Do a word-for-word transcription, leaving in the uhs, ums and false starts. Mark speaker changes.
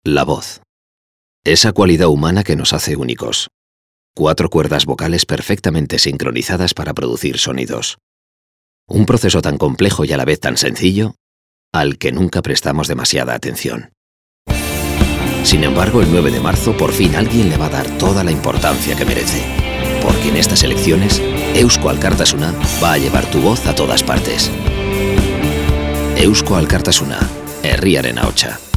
Speaker 1: La voz. Esa cualidad humana que nos hace únicos. Cuatro cuerdas vocales perfectamente sincronizadas para producir sonidos. Un proceso tan complejo y a la vez tan sencillo, al que nunca prestamos demasiada atención. Sin embargo, el nueve de marzo por fin alguien le va a dar toda la importancia que merece. Porque en estas elecciones, Eusko Alkartasuna va a llevar tu voz a todas partes. Eusko Alkartasuna, herriaren ahotsa.